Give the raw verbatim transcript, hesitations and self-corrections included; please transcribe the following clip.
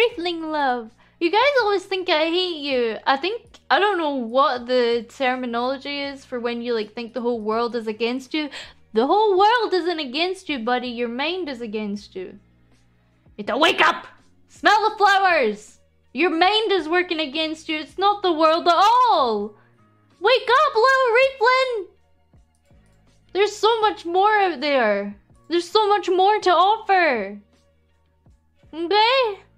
Reefling love. You guys always think I hate you. I think, I don't know what the terminology is for when you like think the whole world is against you. The whole world isn't against you, buddy. Your mind is against you. You have to wake up! Smell the flowers! Your mind is working against you. It's not the world at all. Wake up, little Reefling! There's so much more out there. There's so much more to offer. Okay?